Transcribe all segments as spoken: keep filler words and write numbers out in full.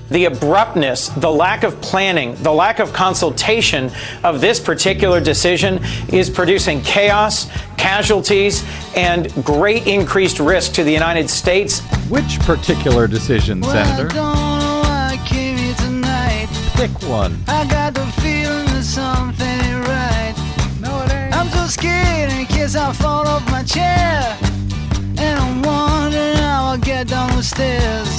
the abruptness, the lack of planning, the lack of consultation of this particular decision is producing chaos, casualties, and great increased risk to the United States. Which particular decision, well, Senator? I don't know why I came here tonight. Pick one. I got the feeling that something ain't right. No, it ain't. I'm so scared in case I fall off my chair. And I'm wondering how I'll get down the stairs.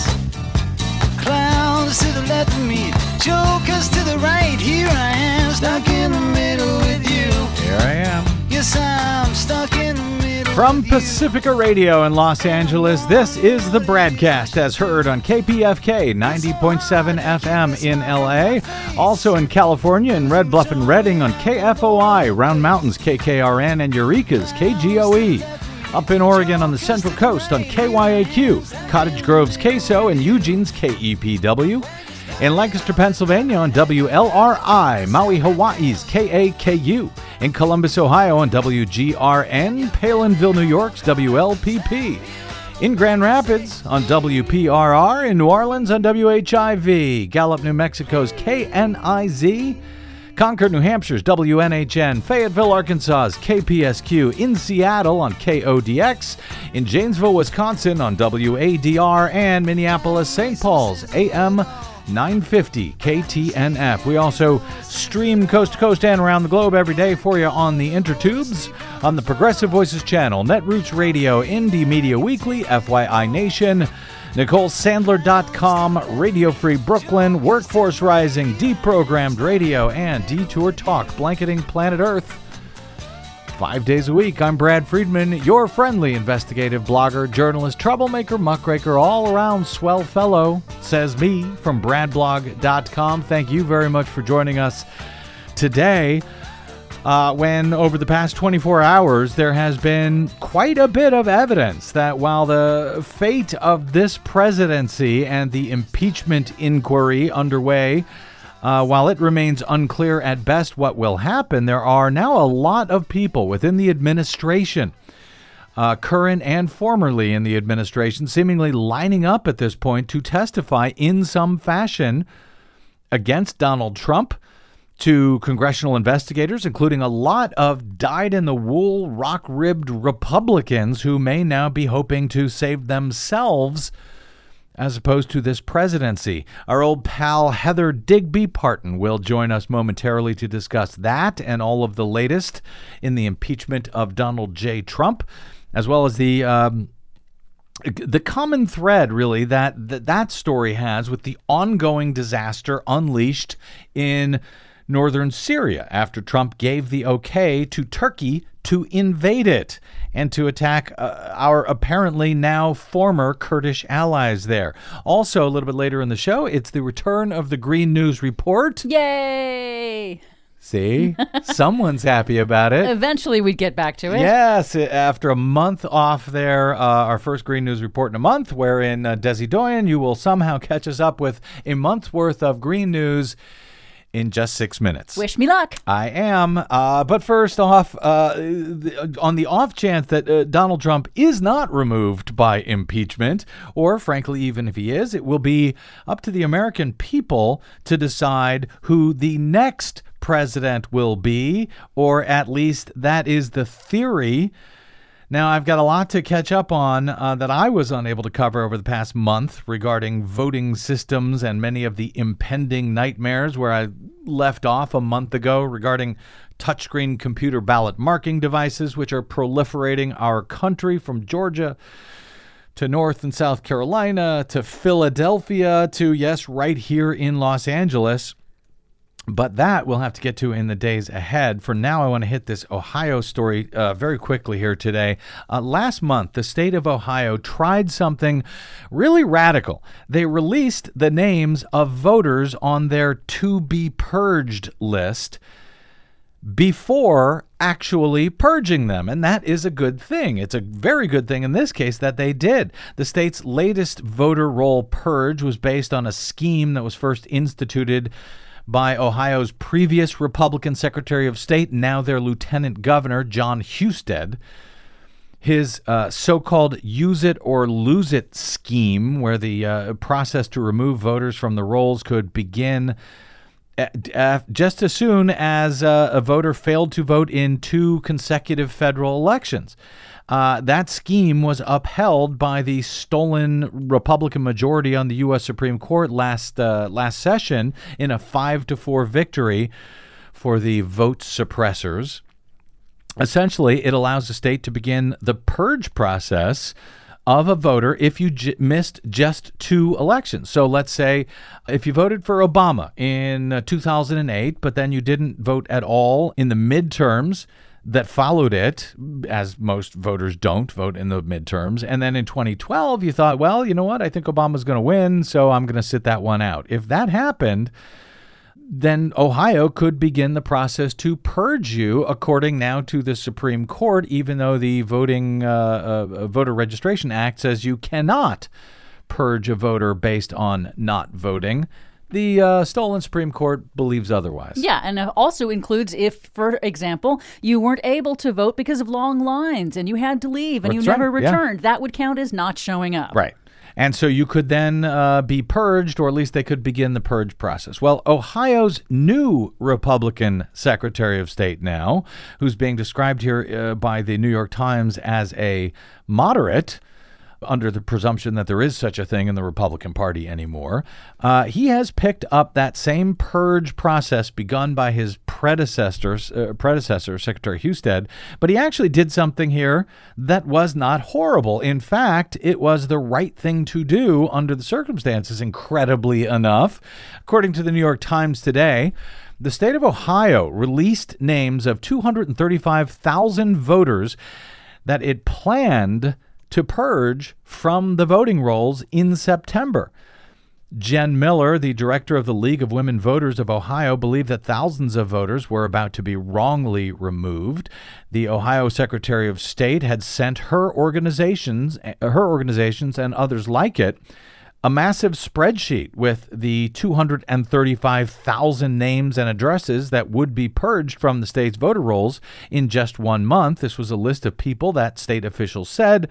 Clowns to the left of me, jokers to the right. Here I am, stuck in the middle with you. Here I am. Yes, I'm stuck in the middle. From with you. Pacifica Radio in Los Angeles, this is the Bradcast, as heard on K P F K ninety point seven F M in L A. Also in California in Red Bluff and Redding on K F O I, Round Mountains K K R N, and Eureka's K G O E. Up in Oregon on the Central Coast on K Y A Q, Cottage Grove's K S O, and Eugene's K E P W. In Lancaster, Pennsylvania on W L R I, Maui, Hawaii's K A K U. In Columbus, Ohio on W G R N, Palinville, New York's W L P P. In Grand Rapids on W P R R, in New Orleans on W H I V, Gallup, New Mexico's K N I Z. Concord, New Hampshire's W N H N, Fayetteville, Arkansas's K P S Q, in Seattle on K O D X, in Janesville, Wisconsin on W A D R, and Minneapolis, Saint Paul's A M nine fifty K T N F. We also stream coast to coast and around the globe every day for you on the intertubes, on the Progressive Voices channel, Netroots Radio, Indie Media Weekly, F Y I Nation, Nicole Sandler dot com, Radio Free Brooklyn, Workforce Rising, Deprogrammed Radio, and Detour Talk, blanketing planet Earth five days a week. I'm Brad Friedman, your friendly investigative blogger, journalist, troublemaker, muckraker, all-around swell fellow, says me from brad blog dot com. Thank you very much for joining us today. Uh, when over the past twenty-four hours, there has been quite a bit of evidence that while the fate of this presidency and the impeachment inquiry underway, uh, while it remains unclear at best what will happen, there are now a lot of people within the administration, uh, current and formerly in the administration, seemingly lining up at this point to testify in some fashion against Donald Trump to congressional investigators, including a lot of dyed-in-the-wool, rock-ribbed Republicans who may now be hoping to save themselves as opposed to this presidency. Our old pal Heather Digby Parton will join us momentarily to discuss that and all of the latest in the impeachment of Donald J. Trump, as well as the um, the common thread, really, that, that that story has with the ongoing disaster unleashed in northern Syria after Trump gave the okay to Turkey to invade it and to attack uh, our apparently now former Kurdish allies there. Also, a little bit later in the show, it's the return of the Green News Report. Yay! See? Someone's happy about it. Eventually we'd get back to it. Yes, after a month off there, uh, our first Green News Report in a month, wherein uh, Desi Doyen, you will somehow catch us up with a month's worth of Green News in just six minutes. Wish me luck. I am. Uh, but first off, uh, on the off chance that uh, Donald Trump is not removed by impeachment, or frankly, even if he is, it will be up to the American people to decide who the next president will be, or at least that is the theory. Now, I've got a lot to catch up on uh, that I was unable to cover over the past month regarding voting systems and many of the impending nightmares where I left off a month ago regarding touchscreen computer ballot marking devices, which are proliferating our country from Georgia to North and South Carolina to Philadelphia to, yes, right here in Los Angeles. But that we'll have to get to in the days ahead. For now, I want to hit this Ohio story uh, very quickly here today. Uh, last month, the state of Ohio tried something really radical. They released the names of voters on their to-be-purged list before actually purging them. And that is a good thing. It's a very good thing in this case that they did. The state's latest voter roll purge was based on a scheme that was first instituted by Ohio's previous Republican Secretary of State, now their Lieutenant Governor, John Husted. His uh, so-called use it or lose it scheme, where the uh, process to remove voters from the rolls could begin uh, just as soon as uh, a voter failed to vote in two consecutive federal elections. Uh, that scheme was upheld by the stolen Republican majority on the U S Supreme Court last uh, last session in a five to four victory for the vote suppressors. Essentially, it allows the state to begin the purge process of a voter if you j- missed just two elections. So let's say if you voted for Obama in uh, two thousand eight, but then you didn't vote at all in the midterms that followed it, as most voters don't vote in the midterms. And then in twenty twelve, you thought, well, you know what? I think Obama's going to win, so I'm going to sit that one out. If that happened, then Ohio could begin the process to purge you, according now to the Supreme Court, even though the Voting uh, uh, Voter Registration Act says you cannot purge a voter based on not voting. The uh, stolen Supreme Court believes otherwise. Yeah, and it also includes if, for example, you weren't able to vote because of long lines and you had to leave and That's you never right, yeah. returned. That would count as not showing up. Right. And so you could then uh, be purged, or at least they could begin the purge process. Well, Ohio's new Republican Secretary of State now, who's being described here uh, by the New York Times as a moderate, under the presumption that there is such a thing in the Republican Party anymore, uh, he has picked up that same purge process begun by his predecessor, uh, predecessor, Secretary Husted, but he actually did something here that was not horrible. In fact, it was the right thing to do under the circumstances, incredibly enough. According to the New York Times today, the state of Ohio released names of two hundred thirty-five thousand voters that it planned to purge from the voting rolls in September. Jen Miller, the director of the League of Women Voters of Ohio, believed that thousands of voters were about to be wrongly removed. The Ohio Secretary of State had sent her organizations, her organizations and others like it, a massive spreadsheet with the two hundred thirty-five thousand names and addresses that would be purged from the state's voter rolls in just one month. This was a list of people that state officials said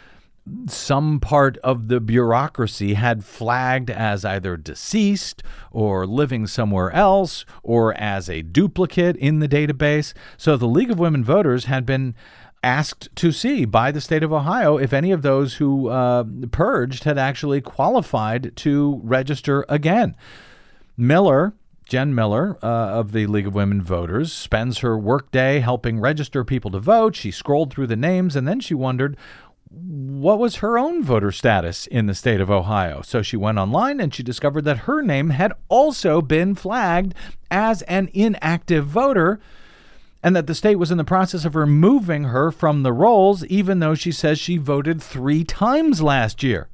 some part of the bureaucracy had flagged as either deceased or living somewhere else or as a duplicate in the database. So the League of Women Voters had been asked to see by the state of Ohio if any of those who uh, purged had actually qualified to register again. Miller, Jen Miller uh, of the League of Women Voters, spends her workday helping register people to vote. She scrolled through the names and then she wondered what was her own voter status in the state of Ohio. So she went online and she discovered that her name had also been flagged as an inactive voter, and that the state was in the process of removing her from the rolls, even though she says she voted three times last year.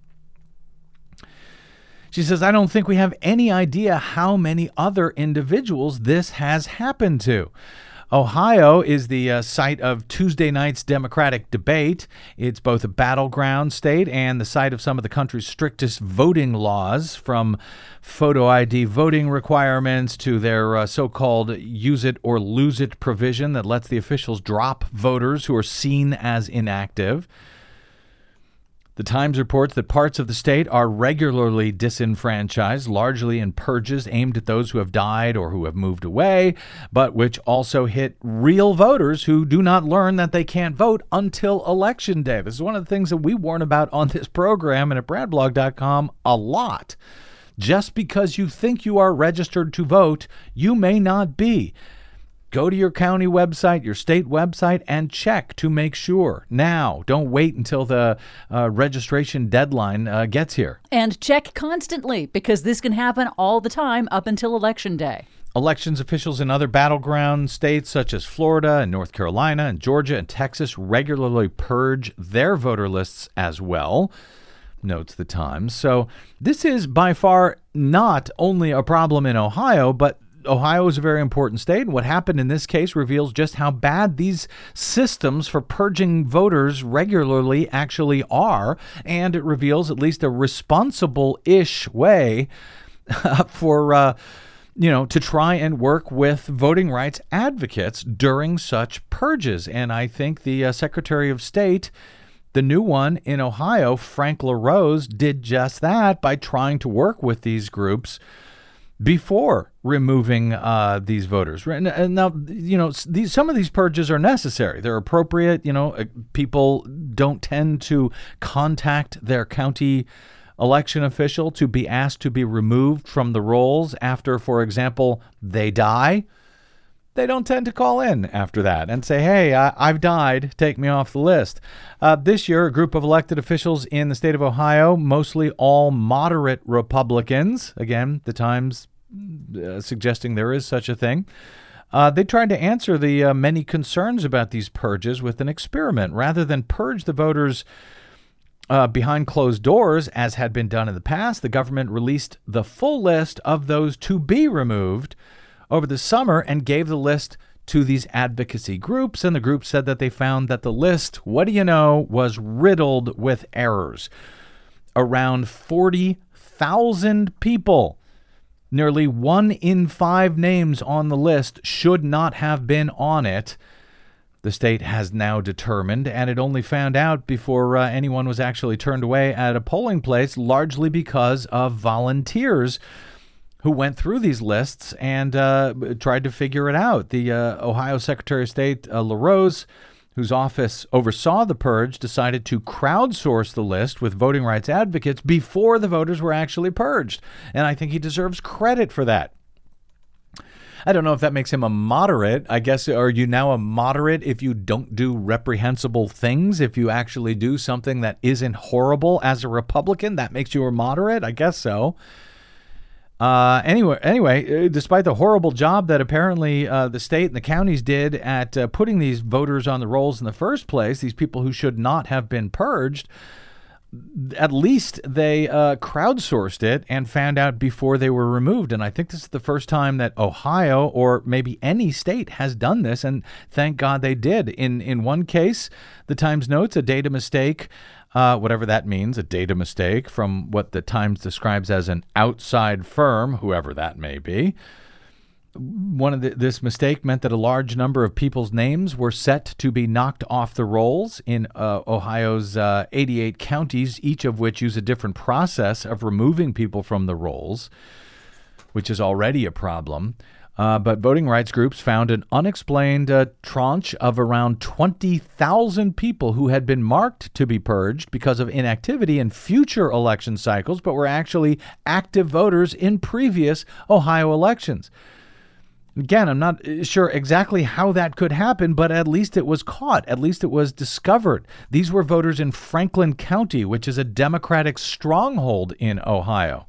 She says, I don't think we have any idea how many other individuals this has happened to. Ohio is the uh, site of Tuesday night's Democratic debate. It's both a battleground state and the site of some of the country's strictest voting laws, from photo I D voting requirements to their uh, so-called use it or lose it provision that lets the officials drop voters who are seen as inactive. The Times reports that parts of the state are regularly disenfranchised, largely in purges aimed at those who have died or who have moved away, but which also hit real voters who do not learn that they can't vote until Election Day. This is one of the things that we warn about on this program and at brad blog dot com a lot. Just because you think you are registered to vote, you may not be. Go to your county website, your state website, and check to make sure. Now, don't wait until the uh, registration deadline uh, gets here. And check constantly, because this can happen all the time up until Election Day. Elections officials in other battleground states such as Florida and North Carolina and Georgia and Texas regularly purge their voter lists as well, notes the Times. So this is by far not only a problem in Ohio, but Ohio is a very important state, and what happened in this case reveals just how bad these systems for purging voters regularly actually are, and it reveals at least a responsible-ish way for uh, you know, to try and work with voting rights advocates during such purges. And I think the uh, Secretary of State, the new one in Ohio, Frank LaRose, did just that by trying to work with these groups before removing uh, these voters. And, and now, you know, these, some of these purges are necessary. They're appropriate. You know, people don't tend to contact their county election official to be asked to be removed from the rolls after, for example, they die. They don't tend to call in after that and say, hey, I, I've died, take me off the list. Uh, this year, a group of elected officials in the state of Ohio, mostly all moderate Republicans, again, the Times uh, suggesting there is such a thing, uh, they tried to answer the uh, many concerns about these purges with an experiment. Rather than purge the voters uh, behind closed doors, as had been done in the past, the government released the full list of those to be removed over the summer and gave the list to these advocacy groups. And the group said that they found that the list, what do you know, was riddled with errors. Around forty thousand people, nearly one in five names on the list, should not have been on it. The state has now determined, and it only found out before uh, anyone was actually turned away at a polling place, largely because of volunteers who went through these lists and uh, tried to figure it out. The uh, Ohio Secretary of State, uh, LaRose, whose office oversaw the purge, decided to crowdsource the list with voting rights advocates before the voters were actually purged. And I think he deserves credit for that. I don't know if that makes him a moderate. I guess, are you now a moderate if you don't do reprehensible things? If you actually do something that isn't horrible as a Republican, that makes you a moderate? I guess so. Uh, anyway, anyway, despite the horrible job that apparently uh, the state and the counties did at uh, putting these voters on the rolls in the first place, these people who should not have been purged, at least they uh, crowdsourced it and found out before they were removed. And I think this is the first time that Ohio or maybe any state has done this. And thank God they did. In in one case, the Times notes a data mistake, uh, whatever that means, a data mistake from what the Times describes as an outside firm, whoever that may be. One of the, this mistake meant that a large number of people's names were set to be knocked off the rolls in uh, Ohio's uh, eighty-eight counties, each of which use a different process of removing people from the rolls, which is already a problem. Uh, but voting rights groups found an unexplained uh, tranche of around twenty thousand people who had been marked to be purged because of inactivity in future election cycles, but were actually active voters in previous Ohio elections. Again, I'm not sure exactly how that could happen, but at least it was caught. At least it was discovered. These were voters in Franklin County, which is a Democratic stronghold in Ohio.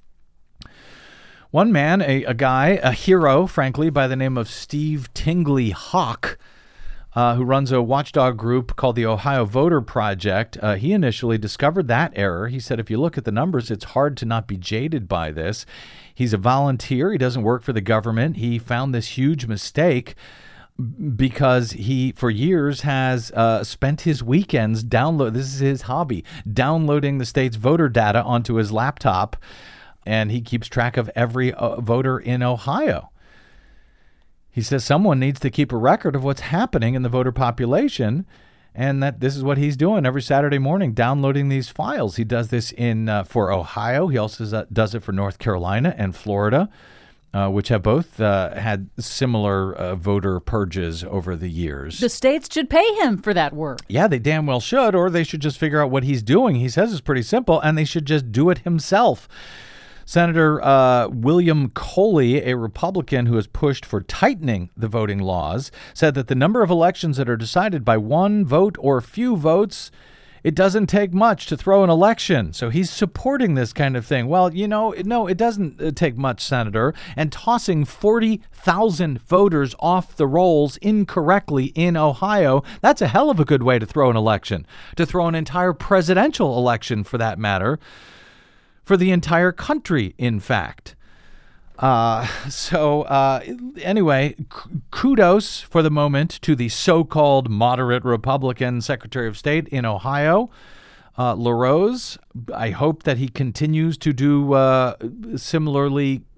One man, a, a guy, a hero, frankly, by the name of Steve Tingley Hawk, uh, who runs a watchdog group called the Ohio Voter Project, uh, he initially discovered that error. He said, if you look at the numbers, it's hard to not be jaded by this. He's a volunteer. He doesn't work for the government. He found this huge mistake because he, for years, has uh, spent his weekends download. This is his hobby, downloading the state's voter data onto his laptop, and he keeps track of every uh, voter in Ohio. He says someone needs to keep a record of what's happening in the voter population, and that this is what he's doing every Saturday morning, downloading these files. He does this in uh, for Ohio. He also does it for North Carolina and Florida, uh, which have both uh, had similar uh, voter purges over the years. The states should pay him for that work. Yeah, they damn well should, or they should just figure out what he's doing. He says it's pretty simple, and they should just do it himself. Senator uh, William Coley, a Republican who has pushed for tightening the voting laws, said that the number of elections that are decided by one vote or few votes, it doesn't take much to throw an election. So he's supporting this kind of thing. Well, you know, no, it doesn't take much, Senator. And tossing forty thousand voters off the rolls incorrectly in Ohio, that's a hell of a good way to throw an election, to throw an entire presidential election, for that matter. For the entire country, in fact. Uh, so uh, anyway, k- kudos for the moment to the so-called moderate Republican Secretary of State in Ohio, uh, LaRose. I hope that he continues to do uh, similarly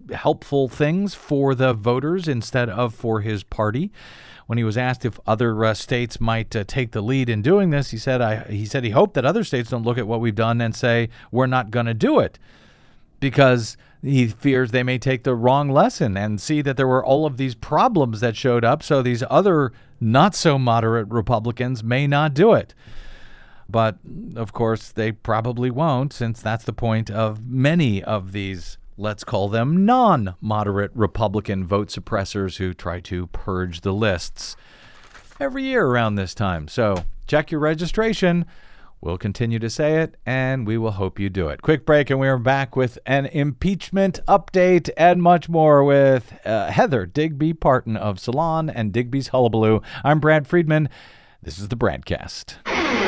helpful things for the voters instead of for his party. When he was asked if other uh, states might uh, take the lead in doing this, he said, I, he said he hoped that other states don't look at what we've done and say, we're not going to do it, because he fears they may take the wrong lesson and see that there were all of these problems that showed up, so these other not-so-moderate Republicans may not do it. But, of course, they probably won't, since that's the point of many of these, let's call them non-moderate Republican vote suppressors who try to purge the lists every year around this time. So check your registration. We'll continue to say it, and we will hope you do it. Quick break, and we are back with an impeachment update and much more with uh, Heather Digby Parton of Salon and Digby's Hullabaloo. I'm Brad Friedman. This is the Bradcast.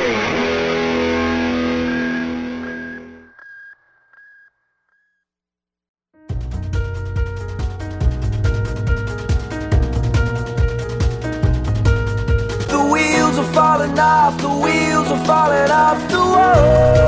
Falling off, the wheels are falling off the road.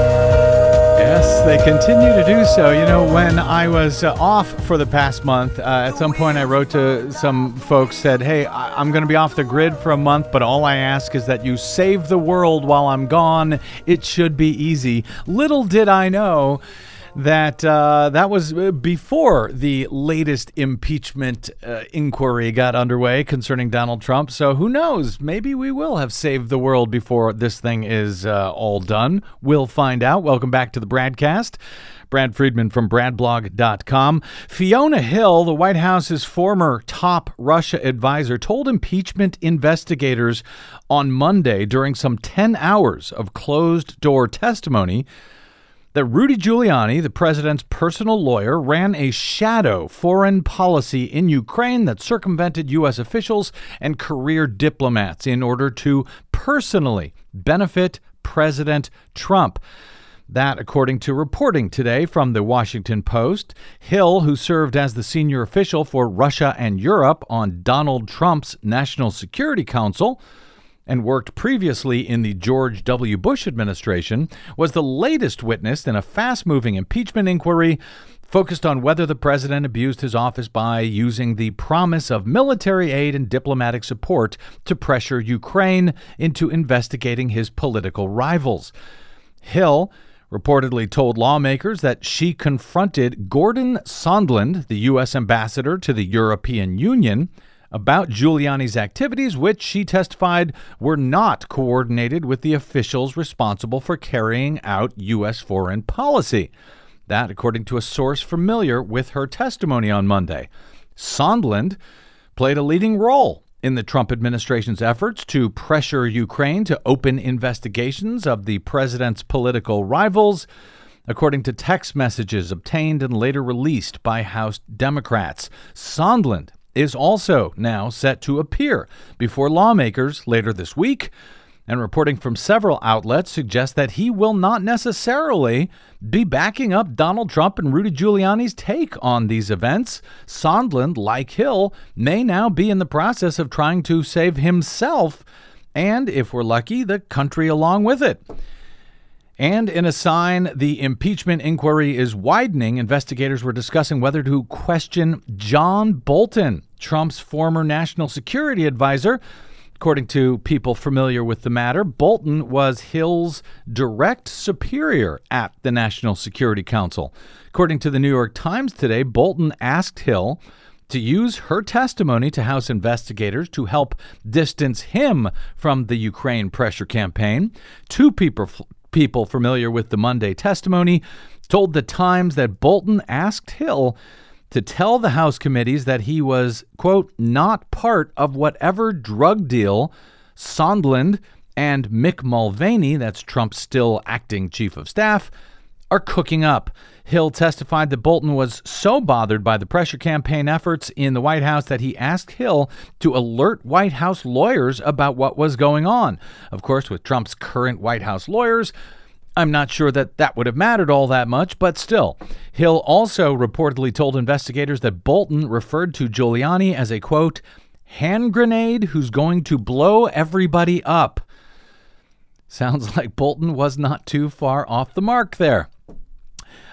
Yes, they continue to do so. You know, when I was uh, off for the past month, uh, at some point I wrote to some folks, said, hey, I- I'm going to be off the grid for a month, but all I ask is that you save the world while I'm gone. It should be easy. Little did I know that uh, that was before the latest impeachment uh, inquiry got underway concerning Donald Trump. So who knows? Maybe we will have saved the world before this thing is uh, all done. We'll find out. Welcome back to the Bradcast. Brad Friedman from brad blog dot com. Fiona Hill, the White House's former top Russia advisor, told impeachment investigators on Monday during some ten hours of closed-door testimony that Rudy Giuliani, the president's personal lawyer, ran a shadow foreign policy in Ukraine that circumvented U S officials and career diplomats in order to personally benefit President Trump. That, according to reporting today from the Washington Post. Hill, who served as the senior official for Russia and Europe on Donald Trump's National Security Council and worked previously in the George W. Bush administration, was the latest witness in a fast-moving impeachment inquiry focused on whether the president abused his office by using the promise of military aid and diplomatic support to pressure Ukraine into investigating his political rivals. Hill reportedly told lawmakers that she confronted Gordon Sondland, the U S ambassador to the European Union, about Giuliani's activities, which she testified were not coordinated with the officials responsible for carrying out U S foreign policy. That, according to a source familiar with her testimony on Monday. Sondland played a leading role in the Trump administration's efforts to pressure Ukraine to open investigations of the president's political rivals, according to text messages obtained and later released by House Democrats. Sondland is also now set to appear before lawmakers later this week, and reporting from several outlets suggests that he will not necessarily be backing up Donald Trump and Rudy Giuliani's take on these events. Sondland, like Hill, may now be in the process of trying to save himself and, if we're lucky, the country along with it. And in a sign the impeachment inquiry is widening, investigators were discussing whether to question John Bolton, Trump's former national security advisor. According to people familiar with the matter, Bolton was Hill's direct superior at the National Security Council. According to the New York Times today, Bolton asked Hill to use her testimony to House investigators to help distance him from the Ukraine pressure campaign. Two people People familiar with the Monday testimony told the Times that Bolton asked Hill to tell the House committees that he was, quote, not part of whatever drug deal Sondland and Mick Mulvaney, that's Trump's still acting chief of staff, are cooking up. Hill testified that Bolton was so bothered by the pressure campaign efforts in the White House that he asked Hill to alert White House lawyers about what was going on. Of course, with Trump's current White House lawyers, I'm not sure that that would have mattered all that much, but still. Hill also reportedly told investigators that Bolton referred to Giuliani as a, quote, hand grenade who's going to blow everybody up. Sounds like Bolton was not too far off the mark there.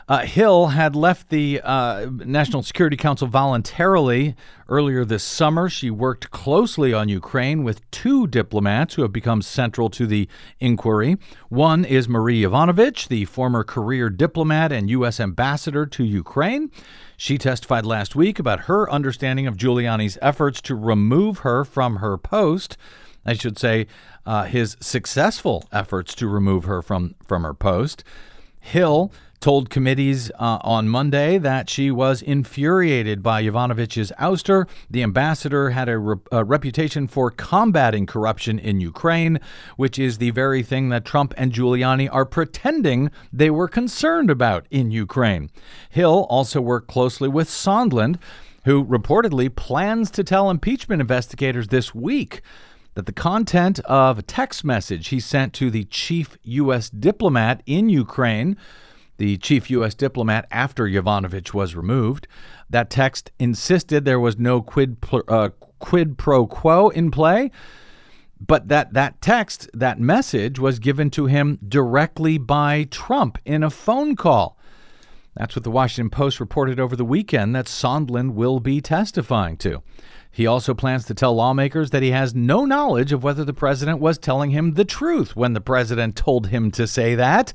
Uh, Hill had left the uh, National Security Council voluntarily earlier this summer. She worked closely on Ukraine with two diplomats who have become central to the inquiry. One is Marie Yovanovitch, the former career diplomat and U S ambassador to Ukraine. She testified last week about her understanding of Giuliani's efforts to remove her from her post. I should say uh, his successful efforts to remove her from, from her post. Hill told committees uh, on Monday that she was infuriated by Yovanovitch's ouster. The ambassador had a, re- a reputation for combating corruption in Ukraine, which is the very thing that Trump and Giuliani are pretending they were concerned about in Ukraine. Hill also worked closely with Sondland, who reportedly plans to tell impeachment investigators this week that the content of a text message he sent to the chief U S diplomat in Ukraine, the chief U S diplomat after Yovanovitch was removed, that text insisted there was no quid pro, uh, quid pro quo in play, but that that text, that message, was given to him directly by Trump in a phone call. That's what the Washington Post reported over the weekend that Sondland will be testifying to. He also plans to tell lawmakers that he has no knowledge of whether the president was telling him the truth when the president told him to say that.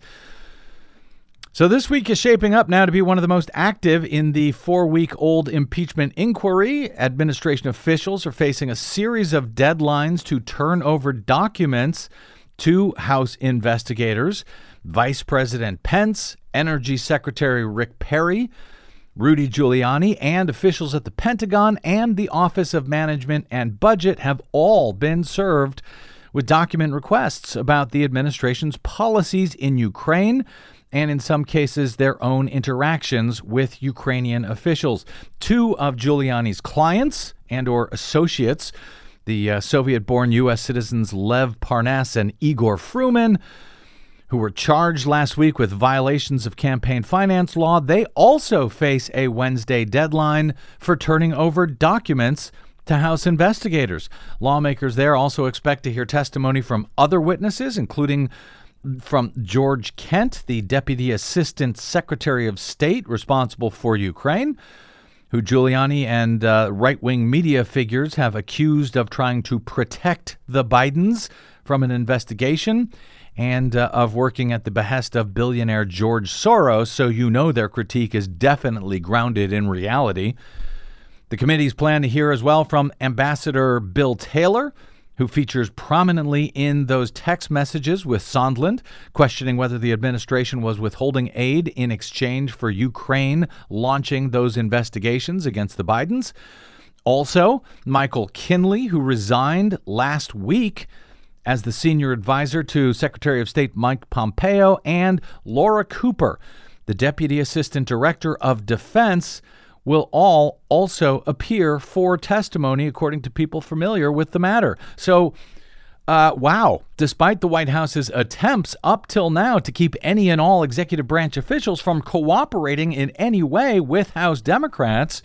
So this week is shaping up now to be one of the most active in the four-week-old impeachment inquiry. Administration officials are facing a series of deadlines to turn over documents to House investigators. Vice President Pence, Energy Secretary Rick Perry, Rudy Giuliani, and officials at the Pentagon and the Office of Management and Budget have all been served with document requests about the administration's policies in Ukraine and, in some cases, their own interactions with Ukrainian officials. Two of Giuliani's clients and or associates, the uh, Soviet-born U S citizens Lev Parnas and Igor Fruman, who were charged last week with violations of campaign finance law, they also face a Wednesday deadline for turning over documents to House investigators. Lawmakers there also expect to hear testimony from other witnesses, including from George Kent, the Deputy Assistant Secretary of State responsible for Ukraine, who Giuliani and uh, right-wing media figures have accused of trying to protect the Bidens from an investigation, and uh, of working at the behest of billionaire George Soros, so you know their critique is definitely grounded in reality. The committees plan to hear as well from Ambassador Bill Taylor, who features prominently in those text messages with Sondland, questioning whether the administration was withholding aid in exchange for Ukraine launching those investigations against the Bidens. Also, Michael Kinley, who resigned last week as the senior advisor to Secretary of State Mike Pompeo, and Laura Cooper, the Deputy Assistant Director of Defense, will all also appear for testimony, according to people familiar with the matter. So, uh, wow, despite the White House's attempts up till now to keep any and all executive branch officials from cooperating in any way with House Democrats,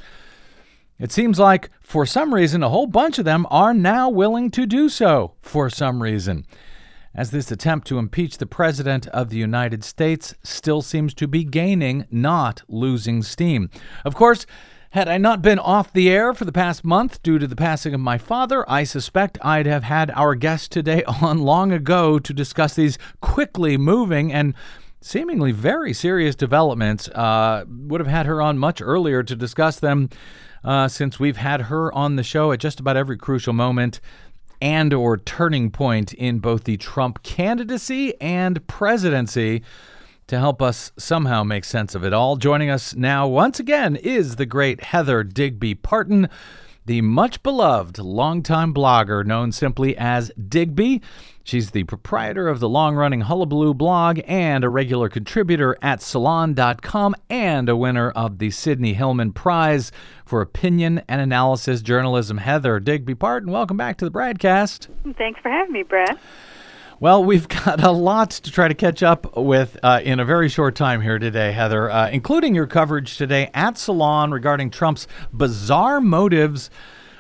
it seems like, for some reason, a whole bunch of them are now willing to do so for some reason, as this attempt to impeach the President of the United States still seems to be gaining, not losing steam. Of course, had I not been off the air for the past month due to the passing of my father, I suspect I'd have had our guest today on long ago to discuss these quickly moving and seemingly very serious developments. Uh, would have had her on much earlier to discuss them, Uh, since we've had her on the show at just about every crucial moment and or turning point in both the Trump candidacy and presidency to help us somehow make sense of it all. Joining us now once again is the great Heather Digby Parton, the much-beloved longtime blogger known simply as Digby. She's the proprietor of the long-running Hullabaloo blog and a regular contributor at Salon dot com and a winner of the Sidney Hillman Prize for Opinion and Analysis Journalism. Heather Digby Parton, welcome back to the broadcast. Thanks for having me, Brad. Well, we've got a lot to try to catch up with uh, in a very short time here today, Heather, uh, including your coverage today at Salon regarding Trump's bizarre motives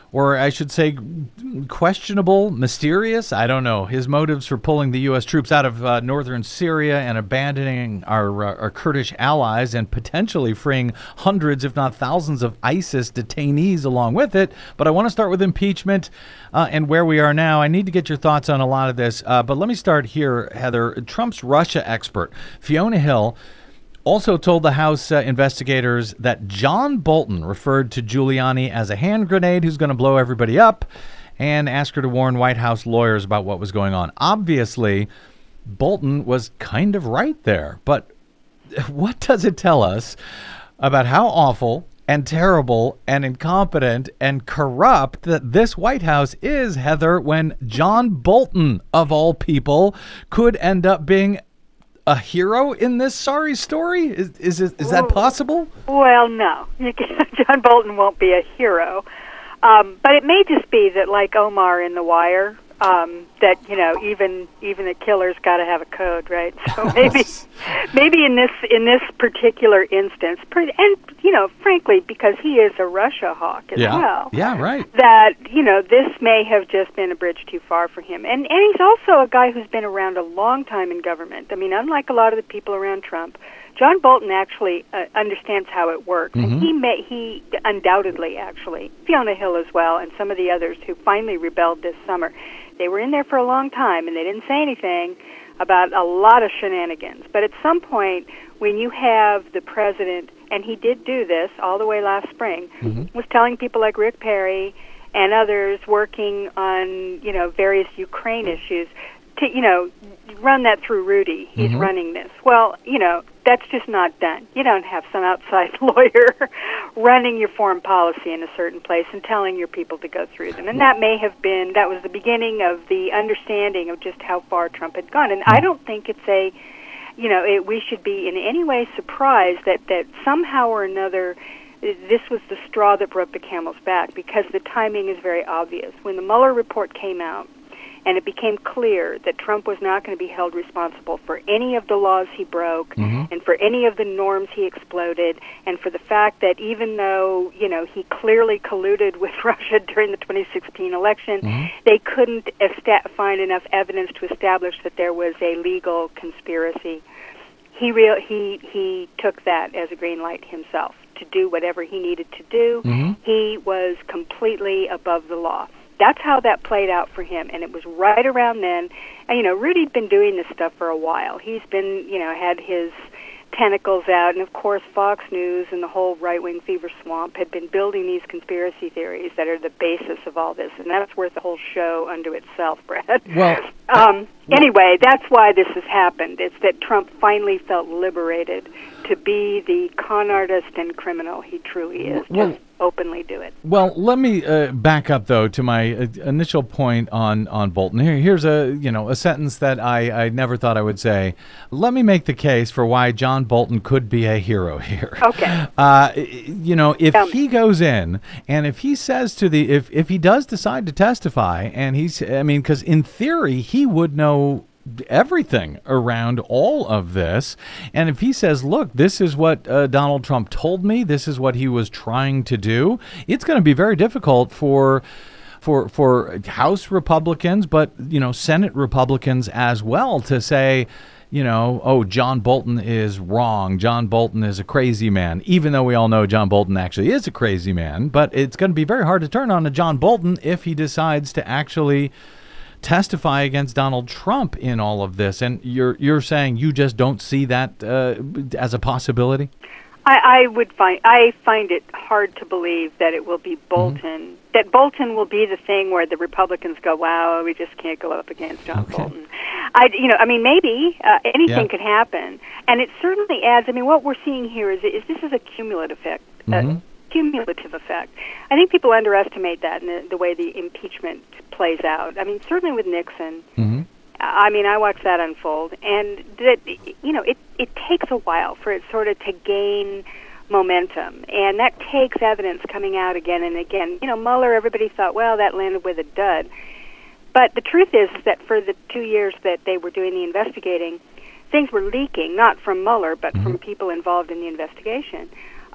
or I should say questionable, mysterious. I don't know. His motives for pulling the U S troops out of uh, northern Syria and abandoning our, uh, our Kurdish allies and potentially freeing hundreds, if not thousands, of ISIS detainees along with it. But I want to start with impeachment uh, and where we are now. I need to get your thoughts on a lot of this. Uh, but let me start here, Heather. Trump's Russia expert, Fiona Hill, also told the House uh, investigators that John Bolton referred to Giuliani as a hand grenade who's going to blow everybody up, and asked her to warn White House lawyers about what was going on. Obviously, Bolton was kind of right there. But what does it tell us about how awful and terrible and incompetent and corrupt that this White House is, Heather, when John Bolton, of all people, could end up being a hero in this sorry story? Is is is, is that possible? Well, no. John Bolton won't be a hero. Um, but it may just be that, like Omar in The Wire, um, that, you know, even even the killer's got to have a code, right? So maybe maybe in this in this particular instance, and, you know, frankly, because he is a Russia hawk as yeah. well. Yeah, right. That, you know, this may have just been a bridge too far for him. And, and he's also a guy who's been around a long time in government. I mean, unlike a lot of the people around Trump, John Bolton actually uh, understands how it works, mm-hmm. and he may, he undoubtedly, actually, Fiona Hill as well, and some of the others who finally rebelled this summer, they were in there for a long time, and they didn't say anything about a lot of shenanigans. But at some point, when you have the president, and he did do this all the way last spring, mm-hmm. was telling people like Rick Perry and others working on, you know, various Ukraine issues, to, you know, run that through Rudy. He's mm-hmm. running this. Well, you know, that's just not done. You don't have some outside lawyer running your foreign policy in a certain place and telling your people to go through them. And that may have been, that was the beginning of the understanding of just how far Trump had gone. And I don't think it's a, you know, it, we should be in any way surprised that, that somehow or another this was the straw that broke the camel's back, because the timing is very obvious. When the Mueller report came out, and it became clear that Trump was not going to be held responsible for any of the laws he broke, mm-hmm. and for any of the norms he exploded, and for the fact that even though, you know, he clearly colluded with Russia during the twenty sixteen election, mm-hmm. they couldn't esta- find enough evidence to establish that there was a legal conspiracy. He real he he took that as a green light himself to do whatever he needed to do. Mm-hmm. He was completely above the law. That's how that played out for him, and it was right around then. And, you know, Rudy'd been doing this stuff for a while. He's been, you know, had his tentacles out, and of course Fox News and the whole right-wing fever swamp had been building these conspiracy theories that are the basis of all this, and that's worth a whole show unto itself, Brad. Well, um, anyway, that's why this has happened. It's that Trump finally felt liberated to be the con artist and criminal he truly is. Well, Just openly do it. Well, let me uh, back up though to my uh, initial point on, on Bolton. Here, here's a you know a sentence that I, I never thought I would say. Let me make the case for why John Bolton could be a hero here. Okay. Uh, you know, if um, he goes in and if he says to the if if he does decide to testify, and he's I mean, because in theory he would know everything around all of this, and if he says, look, this is what uh, Donald Trump told me, this is what he was trying to do, it's going to be very difficult for for for House Republicans, but you know Senate Republicans as well, to say, you know, oh, John Bolton is wrong, John Bolton is a crazy man, even though we all know John Bolton actually is a crazy man. But it's going to be very hard to turn on a John Bolton if he decides to actually testify against Donald Trump in all of this. And you're you're saying you just don't see that uh, as a possibility? I, I would find I find it hard to believe that it will be Bolton. Mm-hmm. That Bolton will be the thing where the Republicans go, "Wow, we just can't go up against John okay. Bolton." I, you know, I mean, maybe uh, anything yeah. could happen, and it certainly adds. I mean, what we're seeing here is is this is a cumulative effect. Mm-hmm. Uh, cumulative effect. I think people underestimate that in the, the way the impeachment plays out. I mean, certainly with Nixon. Mm-hmm. I mean, I watched that unfold, and that you know, it it takes a while for it sort of to gain momentum, and that takes evidence coming out again and again. You know, Mueller, everybody thought, well, that landed with a dud, but the truth is, is that for the two years that they were doing the investigating, things were leaking, not from Mueller, but mm-hmm. from people involved in the investigation.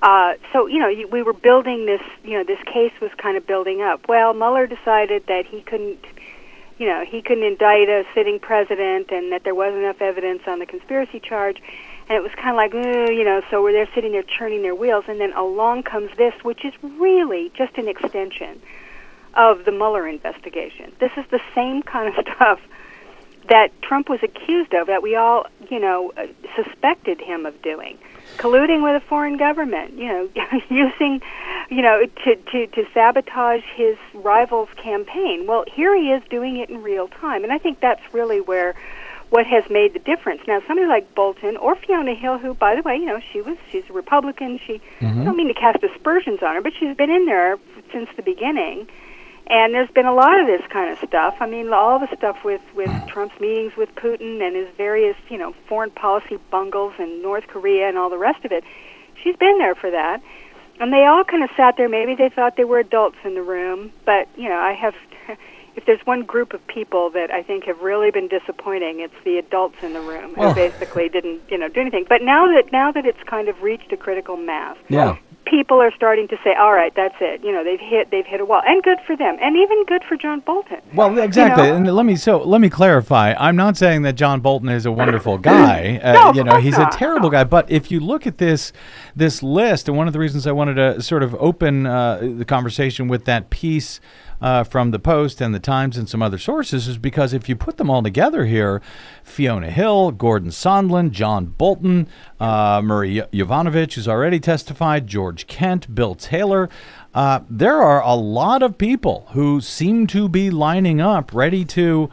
Uh, so, you know, we were building this, you know, this case was kind of building up. Well, Mueller decided that he couldn't, you know, he couldn't indict a sitting president and that there wasn't enough evidence on the conspiracy charge. And it was kind of like, uh, you know, so we're there sitting there churning their wheels. And then along comes this, which is really just an extension of the Mueller investigation. This is the same kind of stuff that Trump was accused of, that we all, you know, uh, suspected him of doing. Colluding with a foreign government, you know, using, you know, to, to, to sabotage his rival's campaign. Well, here he is doing it in real time. And I think that's really where what has made the difference. Now, somebody like Bolton or Fiona Hill, who, by the way, you know, she was, she's a Republican. She, mm-hmm. I don't mean to cast aspersions on her, but she's been in there since the beginning. And there's been a lot of this kind of stuff. I mean, all the stuff with, with Trump's meetings with Putin and his various, you know, foreign policy bungles and North Korea and all the rest of it. She's been there for that. And they all kind of sat there. Maybe they thought they were adults in the room. But, you know, I have, if there's one group of people that I think have really been disappointing, it's the adults in the room who well, basically didn't, you know, do anything. But now that now that it's kind of reached a critical mass. Yeah. People are starting to say, all right, that's it. You know, they've hit they've hit a wall. And good for them. And even good for John Bolton. Well, exactly. You know? And let me so let me clarify. I'm not saying that John Bolton is a wonderful guy. Uh, no, you know, he's not. a terrible guy. But if you look at this this list, and one of the reasons I wanted to sort of open uh, the conversation with that piece Uh, from the Post and the Times and some other sources is because if you put them all together here, Fiona Hill, Gordon Sondland, John Bolton, uh, Murray Yovanovitch, who's already testified, George Kent, Bill Taylor, uh, there are a lot of people who seem to be lining up ready to,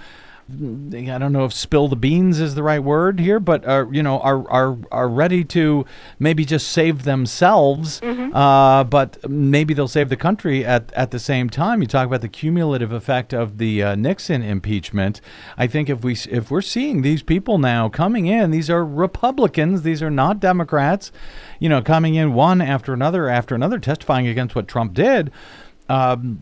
I don't know if spill the beans is the right word here, but are, you know, are are are ready to maybe just save themselves, mm-hmm. uh, but maybe they'll save the country at, at the same time. You talk about the cumulative effect of the uh, Nixon impeachment. I think if we if we're seeing these people now coming in, these are Republicans, these are not Democrats, you know, coming in one after another after another, testifying against what Trump did. Um,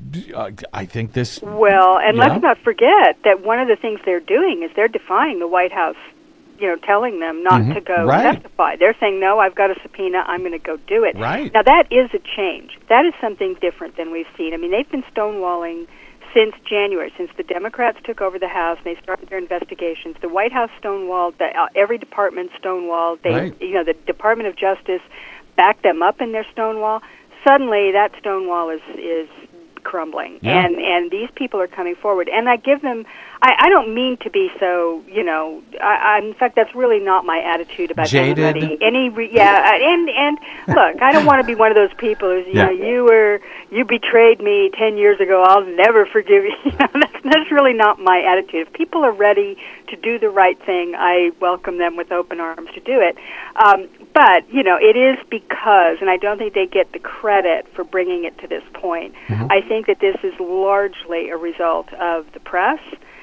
I think this... Well, and yeah. let's not forget that one of the things they're doing is they're defying the White House, you know, telling them not mm-hmm. to go right. testify. They're saying, no, I've got a subpoena, I'm going to go do it. Right. Now, that is a change. That is something different than we've seen. I mean, they've been stonewalling since January, since the Democrats took over the House and they started their investigations. The White House stonewalled, the, uh, every department stonewalled. They, right. you know, the Department of Justice backed them up in their stonewall. Suddenly, that stonewall is is crumbling, yeah. and and these people are coming forward. And I give them. I, I don't mean to be so, you know. I, I, in fact, that's really not my attitude about Jaded. anybody. Any, re, yeah, and and look, I don't want to be one of those people who's, you yeah. know, you were you betrayed me ten years ago. I'll never forgive you. You know, that's that's really not my attitude. If people are ready to do the right thing, I welcome them with open arms to do it. Um, But, you know, it is because, and I don't think they get the credit for bringing it to this point, mm-hmm. I think that this is largely a result of the press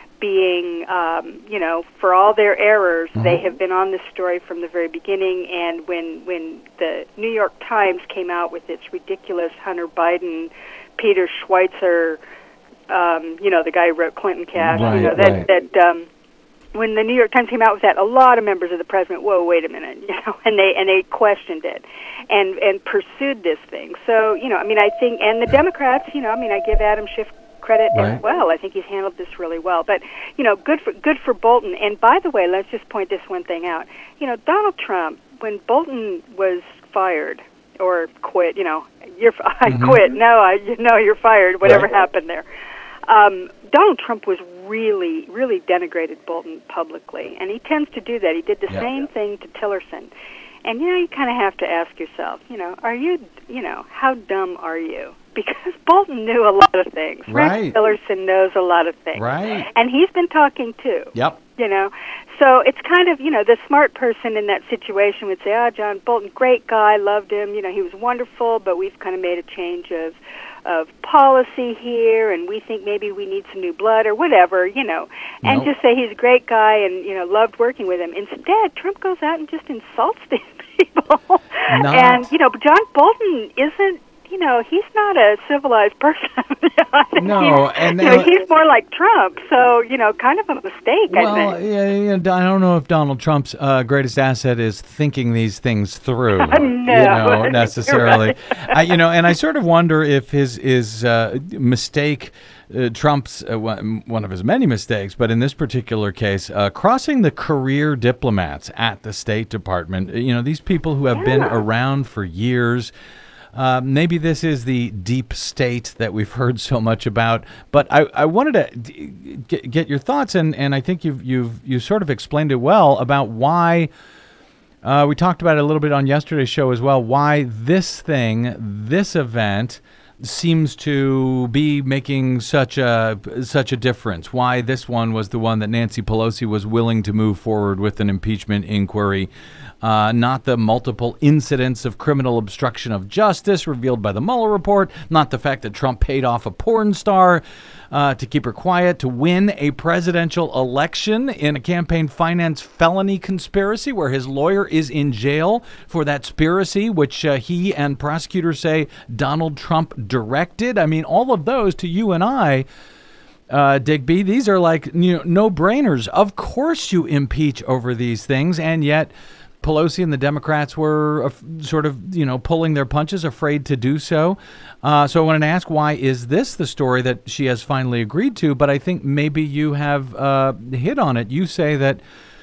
being, um, you know, for all their errors, mm-hmm. they have been on this story from the very beginning. And when, when the New York Times came out with its ridiculous Hunter Biden, Peter Schweitzer, um, you know, the guy who wrote Clinton Cash, right, you know, that, right. that um, when the New York Times came out with that, a lot of members of the president, whoa, wait a minute, you know, and they and they questioned it, and and pursued this thing. So, you know, I mean, I think, and the Democrats, you know, I mean, I give Adam Schiff credit right. as well. I think he's handled this really well. But, you know, good for good for Bolton. And by the way, let's just point this one thing out. You know, Donald Trump, when Bolton was fired or quit, you know, you're I mm-hmm. quit. No, I you know you're fired. Whatever right. happened there. Um, Donald Trump was really, really denigrated Bolton publicly, and he tends to do that. He did the yeah. same thing to Tillerson. And, you know, you kind of have to ask yourself, you know, are you, you know, how dumb are you? Because Bolton knew a lot of things. Right. Rex Tillerson knows a lot of things. Right. And he's been talking, too. Yep. You know, so it's kind of, you know, the smart person in that situation would say, oh, John Bolton, great guy, loved him, you know, he was wonderful, but we've kind of made a change of of policy here, and we think maybe we need some new blood or whatever, you know, and nope. just say he's a great guy and, you know, loved working with him. Instead, Trump goes out and just insults these people. Not. And, you know, John Bolton isn't, you know, he's not a civilized person. No, he's, and you know, he's more like Trump. So, you know, kind of a mistake, well, I think. yeah, yeah, I don't know if Donald Trump's uh, greatest asset is thinking these things through. no, you know, necessarily. Right. I, you know, and I sort of wonder if his his uh, mistake. Uh, Trump's uh, one of his many mistakes, but in this particular case, uh, crossing the career diplomats at the State Department, you know, these people who have yeah. been around for years, uh, maybe this is the deep state that we've heard so much about. But I, I wanted to d- get, get your thoughts, and, and I think you've you've you sort of explained it well about why. Uh, we talked about it a little bit on yesterday's show as well. Why this thing, this event, seems to be making such a such a difference. Why this one was the one that Nancy Pelosi was willing to move forward with an impeachment inquiry, uh, not the multiple incidents of criminal obstruction of justice revealed by the Mueller report, not the fact that Trump paid off a porn star uh, to keep her quiet to win a presidential election in a campaign finance felony conspiracy where his lawyer is in jail for that conspiracy, which uh, he and prosecutors say Donald Trump directed. I mean, all of those to you and I, uh, Digby, these are like, you know, no-brainers. Of course you impeach over these things, and yet Pelosi and the Democrats were uh, sort of, you know, pulling their punches, afraid to do so. Uh, so I wanted to ask, why is this the story that she has finally agreed to? But I think maybe you have uh, hit on it. You say that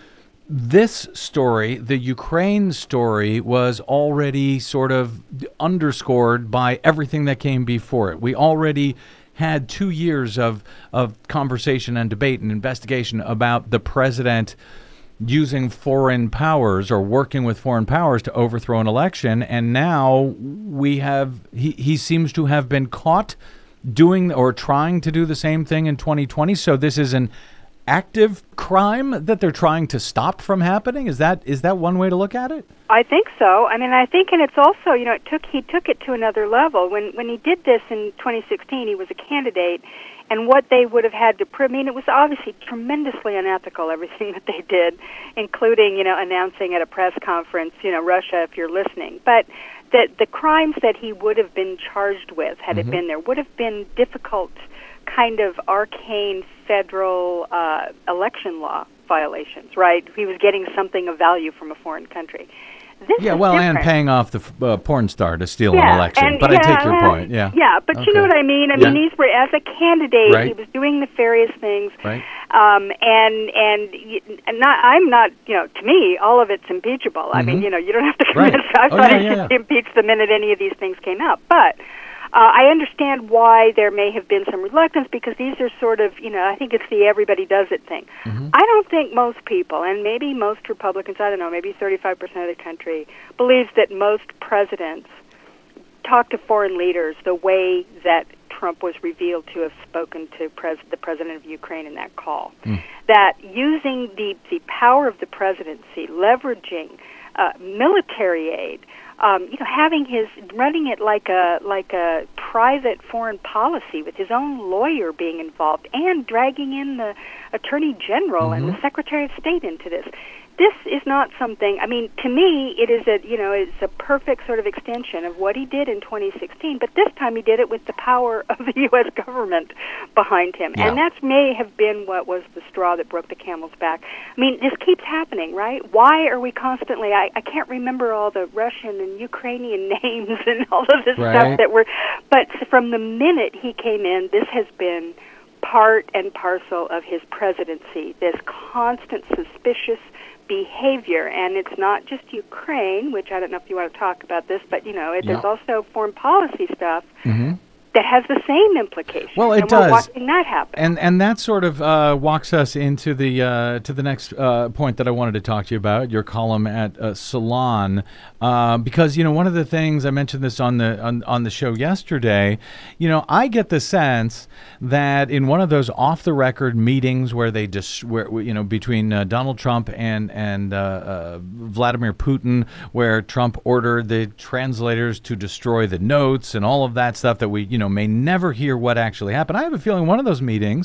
this story, the Ukraine story, was already sort of underscored by everything that came before it. We already had two years of of conversation and debate and investigation about the president using foreign powers or working with foreign powers to overthrow an election. And now we have, he, he seems to have been caught doing or trying to do the same thing in twenty twenty. So this is an active crime that they're trying to stop from happening? Is that is that one way to look at it? I think so. I mean, I think, and it's also, you know, it took he took it to another level. When when he did this in twenty sixteen, he was a candidate, and what they would have had to prove, I mean, it was obviously tremendously unethical, everything that they did, including, you know, announcing at a press conference, you know, Russia, if you're listening. But that the crimes that he would have been charged with, had mm-hmm. it been there, would have been difficult, kind of arcane federal uh, election law violations, right? He was getting something of value from a foreign country. This yeah, is well, different. and paying off the uh, porn star to steal yeah, an election. And, but yeah, I take your uh, point, yeah. Yeah, but okay. you know what I mean? I yeah. mean, these were, as a candidate, right. he was doing nefarious things. Right. Um, and, and, and not, I'm not, you know, to me, all of it's impeachable. Mm-hmm. I mean, you know, you don't have to convince right. I oh, thought yeah, he yeah, should yeah. be impeached the minute any of these things came out. But Uh, I understand why there may have been some reluctance, because these are sort of, you know, I think it's the everybody does it thing. Mm-hmm. I don't think most people, and maybe most Republicans, I don't know, maybe thirty-five percent of the country, believes that most presidents talk to foreign leaders the way that Trump was revealed to have spoken to pres- the president of Ukraine in that call. Mm. That using the, the power of the presidency, leveraging uh, military aid, Um, you know, having his running it like a like a private foreign policy with his own lawyer being involved, and dragging in the Attorney General mm-hmm. and the Secretary of State into this. This is not something. I mean, to me, it is a you know it's a perfect sort of extension of what he did in twenty sixteen. But this time, he did it with the power of the U S government behind him, yeah. and that may have been what was the straw that broke the camel's back. I mean, this keeps happening, right? Why are we constantly? I, I can't remember all the Russian and Ukrainian names and all of this right. stuff that were. But from the minute he came in, this has been part and parcel of his presidency. This constant suspicious behavior, and it's not just Ukraine, which I don't know if you want to talk about this, but you know, it, yeah. there's also foreign policy stuff mm-hmm. that has the same implications. Well, it and does. We're watching that happen. And and that sort of uh, walks us into the uh, to the next uh, point that I wanted to talk to you about, your column at uh, Salon, uh, because you know one of the things I mentioned this on the on, on the show yesterday. You know, I get the sense that in one of those off the record meetings where they just where you know between uh, Donald Trump and and uh, uh, Vladimir Putin, where Trump ordered the translators to destroy the notes and all of that stuff that we you know may never hear what actually happened. I have a feeling one of those meetings,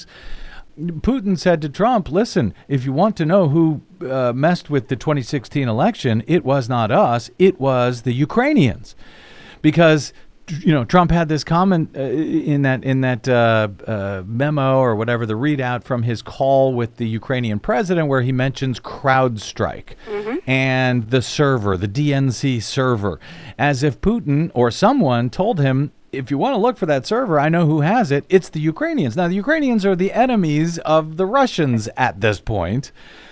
Putin said to Trump, listen, if you want to know who uh, messed with the twenty sixteen election, it was not us, it was the Ukrainians. Because you know, Trump had this comment uh, in that in that uh, uh, memo or whatever, the readout from his call with the Ukrainian president, where he mentions CrowdStrike mm-hmm. and the server, the D N C server, as if Putin or someone told him, if you want to look for that server, I know who has it. It's the Ukrainians. Now, the Ukrainians are the enemies of the Russians at this point.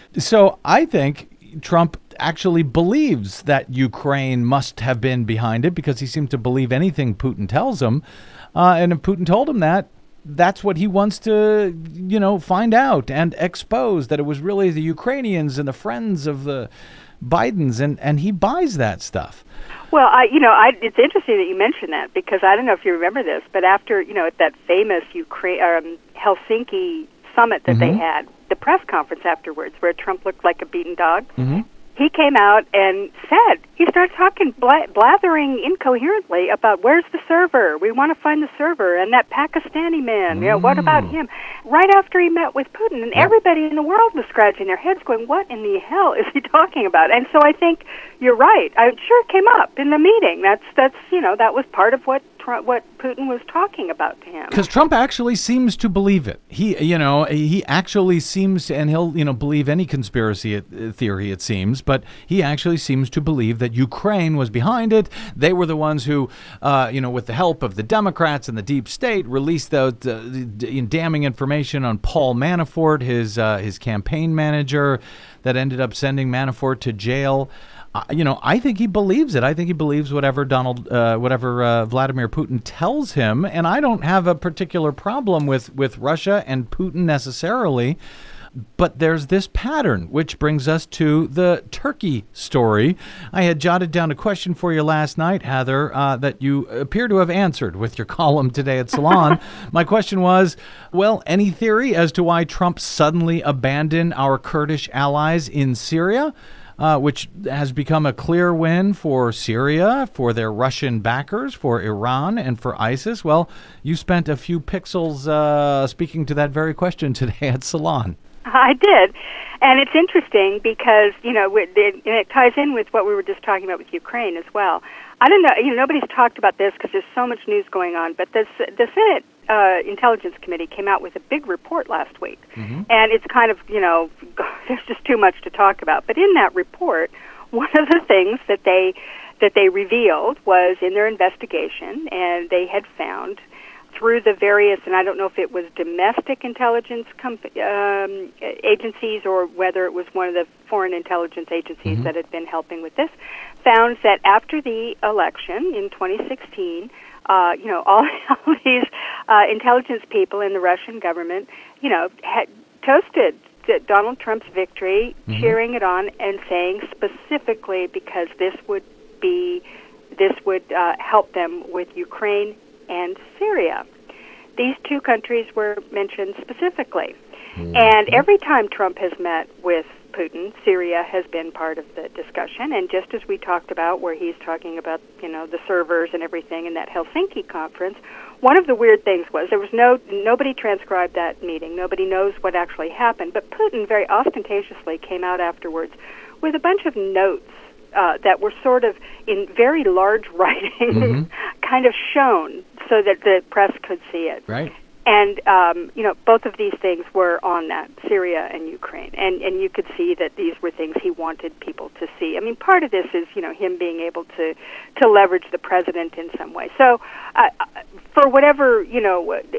So I think Trump actually believes that Ukraine must have been behind it, because he seems to believe anything Putin tells him. Uh, and if Putin told him that, that's what he wants to, you know, find out and expose, that it was really the Ukrainians and the friends of the Bidens, and, and he buys that stuff. Well, I, you know, I, it's interesting that you mentioned that, because I don't know if you remember this, but after, you know, at that famous Ukraine, um, Helsinki summit that mm-hmm. they had, the press conference afterwards, where Trump looked like a beaten dog, mm-hmm. he came out and said, he started talking, bla- blathering incoherently about where's the server? We want to find the server. And that Pakistani man, mm. you know, what about him? Right after he met with Putin. And yeah. everybody in the world was scratching their heads going, what in the hell is he talking about? And so I think you're right. I sure it came up in the meeting. That's, that's you know, that was part of what Trump, what Putin was talking about to him. Because Trump actually seems to believe it. He, you know, he actually seems to, and he'll, you know, believe any conspiracy theory, it seems, but he actually seems to believe that Ukraine was behind it. They were the ones who, uh, you know, with the help of the Democrats and the deep state, released those uh, damning information on Paul Manafort, his uh, his campaign manager, that ended up sending Manafort to jail. Uh, you know, I think he believes it. I think he believes whatever Donald, uh, whatever uh, Vladimir Putin tells him. And I don't have a particular problem with, with Russia and Putin necessarily. But there's this pattern, which brings us to the Turkey story. I had jotted down a question for you last night, Heather, uh, that you appear to have answered with your column today at Salon. My question was, well, any theory as to why Trump suddenly abandoned our Kurdish allies in Syria? Uh, which has become a clear win for Syria, for their Russian backers, for Iran, and for ISIS. Well, you spent a few pixels uh, speaking to that very question today at Salon. I did. And it's interesting because, you know, it, it, it ties in with what we were just talking about with Ukraine as well. I don't know, you know, nobody's talked about this because there's so much news going on, but this, the Senate uh, Intelligence Committee came out with a big report last week. Mm-hmm. And it's kind of, you know, there's just too much to talk about. But in that report, one of the things that they that they revealed was in their investigation, and they had found through the various, and I don't know if it was domestic intelligence comp- um, agencies or whether it was one of the foreign intelligence agencies mm-hmm. that had been helping with this, found that after the election in twenty sixteen, uh, you know, all, all these uh, intelligence people in the Russian government, you know, had toasted Donald Trump's victory, mm-hmm. cheering it on, and saying specifically because this would be, this would uh, help them with Ukraine and Syria. These two countries were mentioned specifically. Mm-hmm. And every time Trump has met with Putin, Syria has been part of the discussion. And just as we talked about where he's talking about, you know, the servers and everything in that Helsinki conference, one of the weird things was there was no, nobody transcribed that meeting. Nobody knows what actually happened. But Putin very ostentatiously came out afterwards with a bunch of notes Uh, that were sort of in very large writing, mm-hmm. kind of shown so that the press could see it. Right. And, um, you know, both of these things were on that, Syria and Ukraine. And, and you could see that these were things he wanted people to see. I mean, part of this is, you know, him being able to, to leverage the president in some way. So uh, for whatever, you know,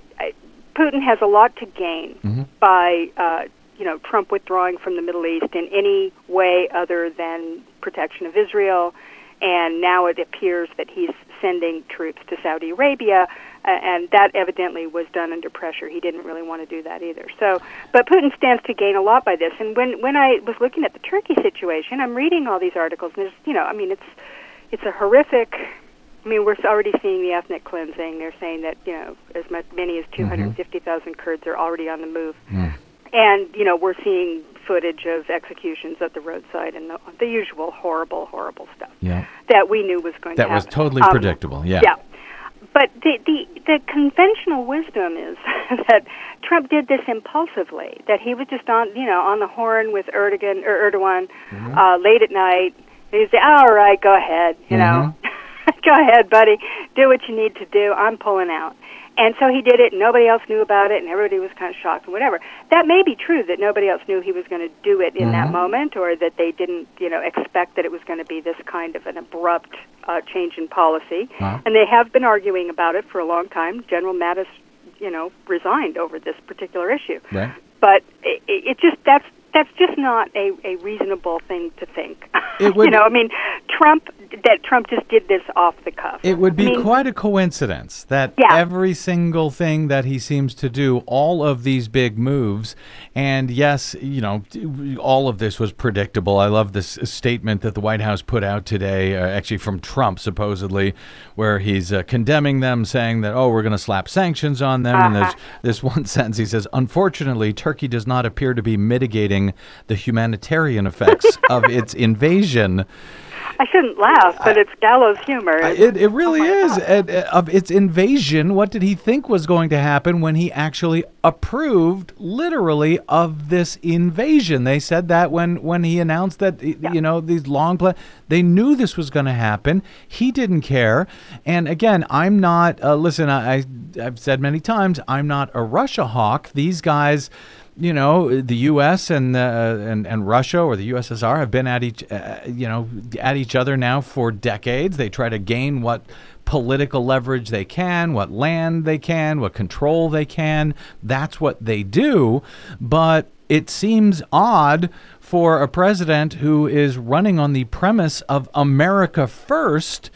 Putin has a lot to gain mm-hmm. by, uh, you know, Trump withdrawing from the Middle East in any way other than protection of Israel, and now it appears that he's sending troops to Saudi Arabia, uh, and that evidently was done under pressure. He didn't really want to do that either. So, but Putin stands to gain a lot by this. And when when I was looking at the Turkey situation, I'm reading all these articles, and there's, you know, I mean, it's it's a horrific. I mean, we're already seeing the ethnic cleansing. They're saying that, you know, as much, many as two hundred fifty thousand mm-hmm. Kurds are already on the move. Mm. And, you know, we're seeing footage of executions at the roadside and the, the usual horrible, horrible stuff yeah. that we knew was going that to happen. That was totally um, predictable, yeah. Yeah. But the, the, the conventional wisdom is that Trump did this impulsively, that he was just on, you know, on the horn with Erdogan, or Erdogan mm-hmm. uh, late at night. He'd say, all right, go ahead, you mm-hmm. know. go ahead, buddy. Do what you need to do. I'm pulling out. And so he did it, and nobody else knew about it, and everybody was kind of shocked and whatever. That may be true, that nobody else knew he was going to do it in mm-hmm. that moment, or that they didn't, you know, expect that it was going to be this kind of an abrupt uh, change in policy. Uh-huh. And they have been arguing about it for a long time. General Mattis, you know, resigned over this particular issue. Right. But it, it just, that's that's just not a, a reasonable thing to think. It would, you know, I mean, Trump, that Trump just did this off the cuff. It would be I mean, quite a coincidence that yeah. every single thing that he seems to do, all of these big moves, and yes, you know, all of this was predictable. I love this statement that the White House put out today, uh, actually from Trump, supposedly, where he's uh, condemning them, saying that, oh, we're going to slap sanctions on them. Uh-huh. And there's this one sentence, he says, unfortunately, Turkey does not appear to be mitigating the humanitarian effects of its invasion. I shouldn't laugh, but I, it's gallows humor. It, it really oh is. And, uh, of its invasion, what did he think was going to happen when he actually approved, literally, of this invasion? They said that when, when he announced that, yeah. you know, these long plans, they knew this was going to happen. He didn't care. And again, I'm not, uh, listen, I, I, I've said many times, I'm not a Russia hawk. These guys... You know, the U S and uh, and and Russia or the U S S R have been at each uh, you know at each other now for decades. They try to gain what political leverage they can, what land they can, what control they can. That's what they do. But it seems odd for a president who is running on the premise of America first,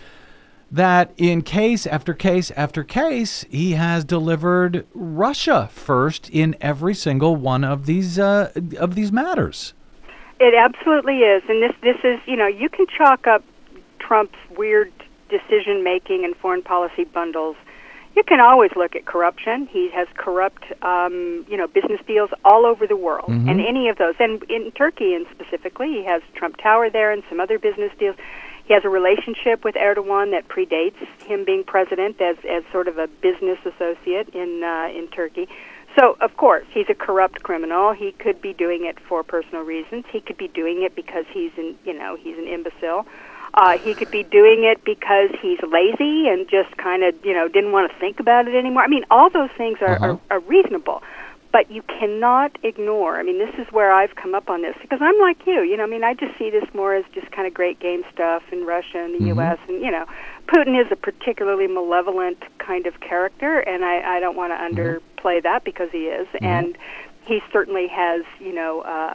that in case after case after case, he has delivered Russia first in every single one of these uh, of these matters. It absolutely is, and this this is you know you can chalk up Trump's weird decision making and foreign policy bundles. You can always look at corruption. He has corrupt um, you know business deals all over the world, mm-hmm. and any of those, and in Turkey and specifically, he has Trump Tower there and some other business deals. He has a relationship with Erdogan that predates him being president as, as sort of a business associate in uh, in Turkey. So, of course, he's a corrupt criminal. He could be doing it for personal reasons. He could be doing it because he's an, you know, he's an imbecile. Uh, he could be doing it because he's lazy and just kind of, you know, didn't want to think about it anymore. I mean, all those things are, uh-huh. are, are reasonable. But you cannot ignore, I mean, this is where I've come up on this, because I'm like you, you know, I mean, I just see this more as just kind of great game stuff in Russia and the mm-hmm. U S, and, you know, Putin is a particularly malevolent kind of character, and I, I don't want to mm-hmm. underplay that because he is, mm-hmm. and he certainly has, you know, uh,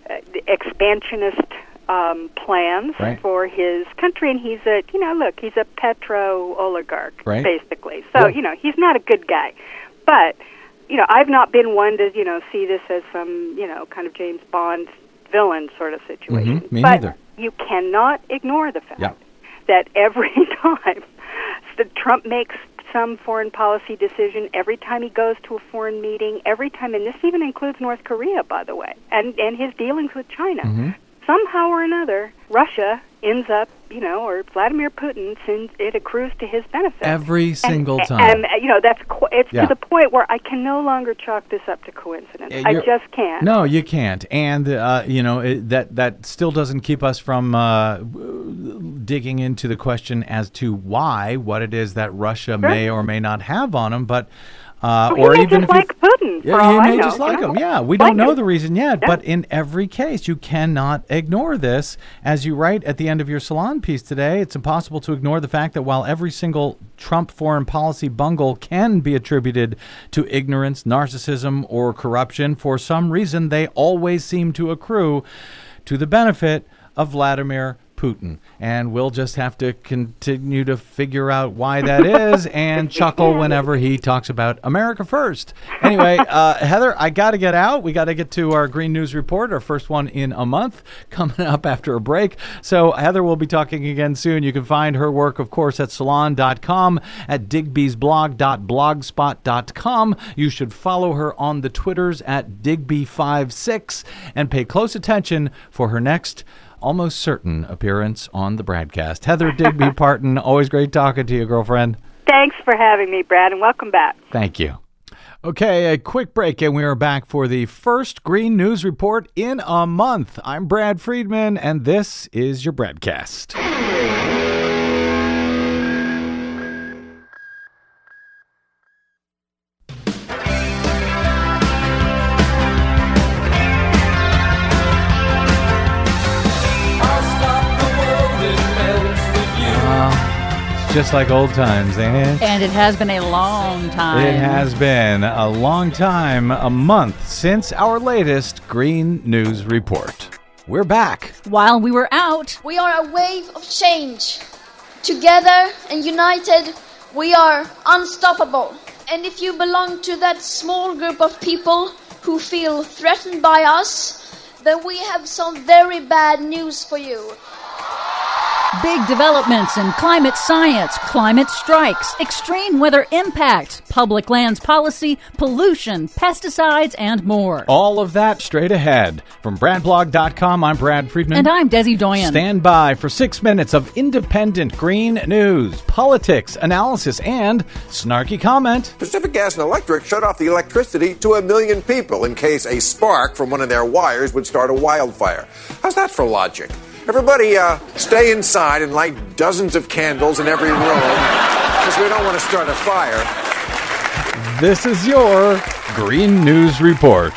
expansionist um, plans right. for his country, and he's a, you know, look, he's a petro-oligarch, right. basically. So, yeah. you know, he's not a good guy. But... You know, I've not been one to, you know, see this as some, you know, kind of James Bond villain sort of situation. Mm-hmm. Me but neither. You cannot ignore the fact yeah. that every time that Trump makes some foreign policy decision, every time he goes to a foreign meeting, every time, and this even includes North Korea, by the way, and, and his dealings with China, mm-hmm. somehow or another, Russia ends up, you know, or Vladimir Putin, sends, it accrues to his benefit. Every single and, time. And, you know, that's qu- it's yeah. to the point where I can no longer chalk this up to coincidence. Uh, I just can't. No, you can't. And, uh, you know, it, that, that still doesn't keep us from uh, digging into the question as to why, what it is that Russia sure. may or may not have on them, but... Uh, well, or he may even just if like Putin. Yeah, you may know, just like you know? him. Yeah, we like don't know him. the reason yet, yeah. but in every case, you cannot ignore this. As you write at the end of your Salon piece today, it's impossible to ignore the fact that while every single Trump foreign policy bungle can be attributed to ignorance, narcissism, or corruption, for some reason they always seem to accrue to the benefit of Vladimir Putin. And we'll just have to continue to figure out why that is and chuckle whenever he talks about America first. Anyway, uh, Heather, I got to get out. We got to get to our Green News Report, our first one in a month, coming up after a break. So Heather will be talking again soon. You can find her work, of course, at salon dot com, at digby'sblog dot blogspot dot com. You should follow her on the Twitters at digby five six and pay close attention for her next almost certain appearance on the broadcast. Heather Digby Parton, always great talking to you, girlfriend. Thanks for having me, Brad, and welcome back. Thank you. Okay, a quick break, and we are back for the first Green News Report in a month. I'm Brad Friedman, and this is your broadcast. just like old times, ain't it? And it has been a long time. It has been a long time, a month since our latest Green News Report. We're back. While we were out, we are a wave of change. Together and united, we are unstoppable. And if you belong to that small group of people who feel threatened by us, then we have some very bad news for you. Big developments in climate science, climate strikes, extreme weather impact, public lands policy, pollution, pesticides, and more. All of that straight ahead. From brad blog dot com, I'm Brad Friedman. And I'm Desi Doyen. Stand by for six minutes of independent green news, politics, analysis, and snarky comment. Pacific Gas and Electric shut off the electricity to a million people in case a spark from one of their wires would start a wildfire. How's that for logic? Everybody uh, stay inside and light dozens of candles in every room because we don't want to start a fire. This is your Green News Report.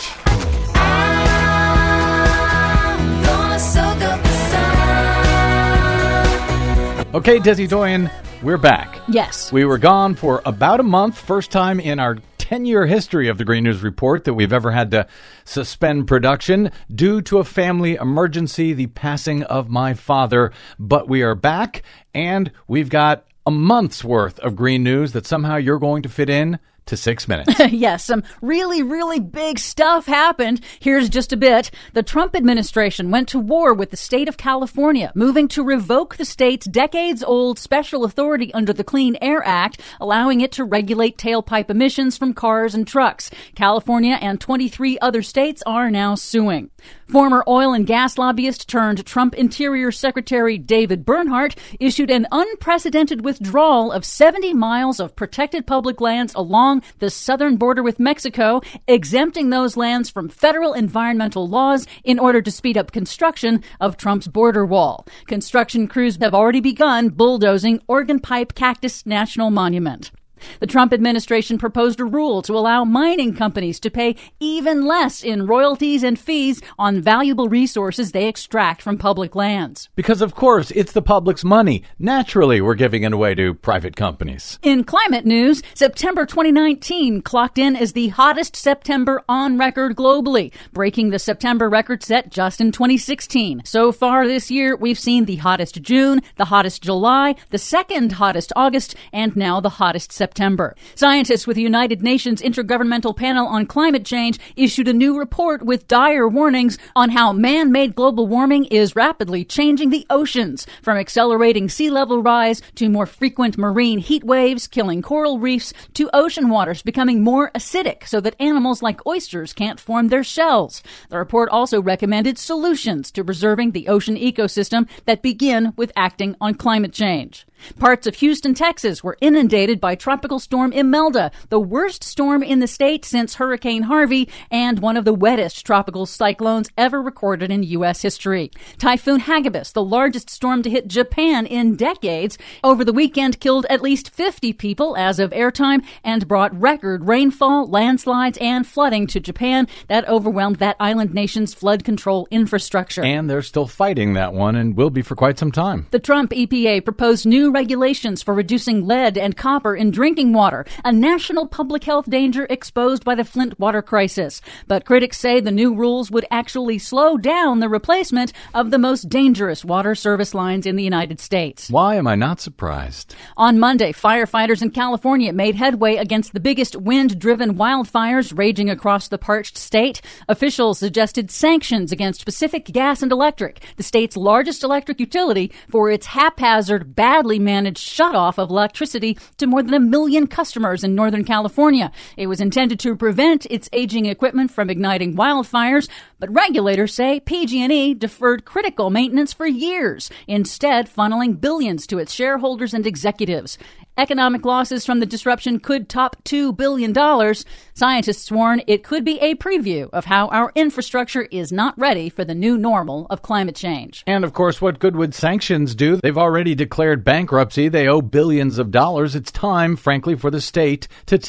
Okay, Desi Doyen, we're back. Yes. We were gone for about a month, first time in our ten-year history of the Green News Report that we've ever had to suspend production due to a family emergency, the passing of my father. But we are back, and we've got a month's worth of green news that somehow you're going to fit in to six minutes. Yes, some really, really big stuff happened. Here's just a bit. The Trump administration went to war with the state of California, moving to revoke the state's decades-old special authority under the Clean Air Act, allowing it to regulate tailpipe emissions from cars and trucks. California and twenty-three other states are now suing. Former oil and gas lobbyist turned Trump Interior Secretary David Bernhardt issued an unprecedented withdrawal of seventy miles of protected public lands along the southern border with Mexico, exempting those lands from federal environmental laws in order to speed up construction of Trump's border wall. Construction crews have already begun bulldozing Organ Pipe Cactus National Monument. The Trump administration proposed a rule to allow mining companies to pay even less in royalties and fees on valuable resources they extract from public lands. Because, of course, it's the public's money. Naturally, we're giving it away to private companies. In climate news, September twenty nineteen clocked in as the hottest September on record globally, breaking the September record set just in twenty sixteen. So far this year, we've seen the hottest June, the hottest July, the second hottest August, and now the hottest September. September. Scientists with the United Nations Intergovernmental Panel on Climate Change issued a new report with dire warnings on how man-made global warming is rapidly changing the oceans, from accelerating sea level rise to more frequent marine heat waves killing coral reefs to ocean waters becoming more acidic so that animals like oysters can't form their shells. The report also recommended solutions to preserving the ocean ecosystem that begin with acting on climate change. Parts of Houston, Texas were inundated by Tropical Storm Imelda, the worst storm in the state since Hurricane Harvey and one of the wettest tropical cyclones ever recorded in U S history. Typhoon Hagibis, the largest storm to hit Japan in decades, over the weekend killed at least fifty people as of airtime and brought record rainfall, landslides, and flooding to Japan that overwhelmed that island nation's flood control infrastructure. And they're still fighting that one and will be for quite some time. The Trump E P A proposed new regulations for reducing lead and copper in drinking water, a national public health danger exposed by the Flint water crisis. But critics say the new rules would actually slow down the replacement of the most dangerous water service lines in the United States. Why am I not surprised? On Monday, firefighters in California made headway against the biggest wind-driven wildfires raging across the parched state. Officials suggested sanctions against Pacific Gas and Electric, the state's largest electric utility, for its haphazard, badly managed shutoff of electricity to more than a million customers in Northern California. It was intended to prevent its aging equipment from igniting wildfires, but regulators say P G and E deferred critical maintenance for years, instead funneling billions to its shareholders and executives. Economic losses from the disruption could top two billion dollars. Scientists warn it could be a preview of how our infrastructure is not ready for the new normal of climate change. And, of course, what good would sanctions do? They've already declared bankruptcy. They owe billions of dollars. It's time, frankly, for the state to take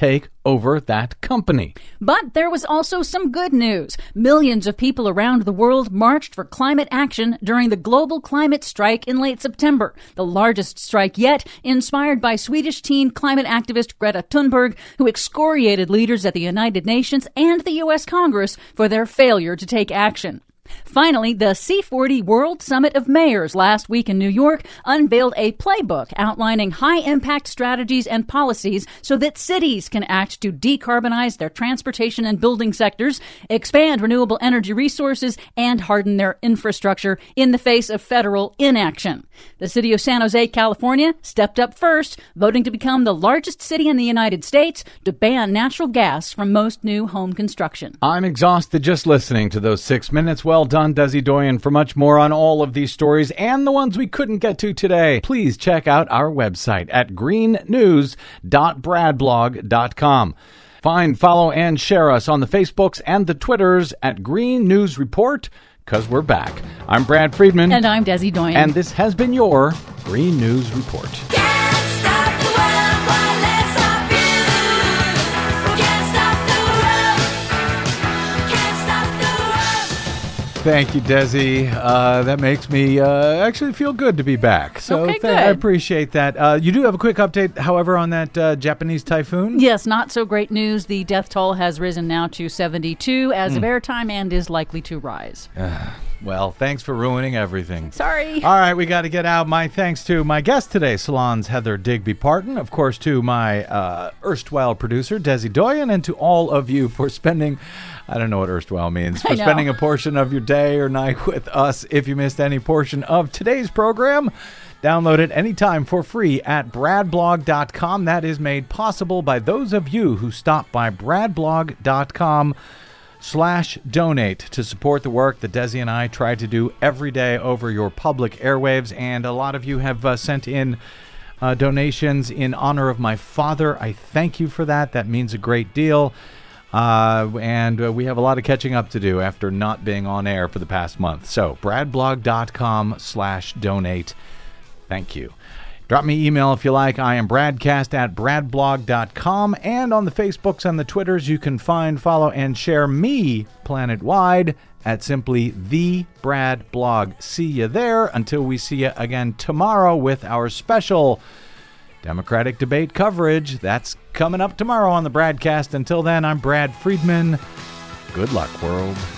over that company. But there was also some good news. Millions of people around the world marched for climate action during the global climate strike in late September, the largest strike yet, inspired by Swedish teen climate activist Greta Thunberg, who excoriated leaders at the United Nations and the U S Congress for their failure to take action. Finally, the C forty World Summit of Mayors last week in New York unveiled a playbook outlining high-impact strategies and policies so that cities can act to decarbonize their transportation and building sectors, expand renewable energy resources, and harden their infrastructure in the face of federal inaction. The city of San Jose, California, stepped up first, voting to become the largest city in the United States to ban natural gas from most new home construction. I'm exhausted just listening to those six minutes. Well done, Desi Doyen. For much more on all of these stories and the ones we couldn't get to today, please check out our website at green news dot brad blog dot com. Find, follow, and share us on the Facebooks and the Twitters at Green News Report, because we're back. I'm Brad Friedman. And I'm Desi Doyen. And this has been your Green News Report. Thank you, Desi. Uh, that makes me uh, actually feel good to be back. So okay, th- good. I appreciate that. Uh, you do have a quick update, however, on that uh, Japanese typhoon? Yes, not so great news. The death toll has risen now to seventy-two as Mm. of airtime and is likely to rise. Uh, well, thanks for ruining everything. Sorry. All right, we got to get out. My thanks to my guest today, Salon's Heather Digby-Parton. Of course, to my uh, erstwhile producer, Desi Doyen, and to all of you for spending... I don't know what erstwhile means. For spending a portion of your day or night with us. If you missed any portion of today's program, download it anytime for free at brad blog dot com. That is made possible by those of you who stop by brad blog dot com slash donate to support the work that Desi and I try to do every day over your public airwaves. And a lot of you have uh, sent in uh, donations in honor of my father. I thank you for that. That means a great deal. Uh, and uh, we have a lot of catching up to do after not being on air for the past month. So, brad blog dot com slash donate. Thank you. Drop me email if you like. I am bradcast at brad blog dot com. And on the Facebooks and the Twitters, you can find, follow, and share me planet-wide at simply The Brad Blog. See you there until we see you again tomorrow with our special Democratic debate coverage. That's coming up tomorrow on the Bradcast. Until then, I'm Brad Friedman. Good luck, world.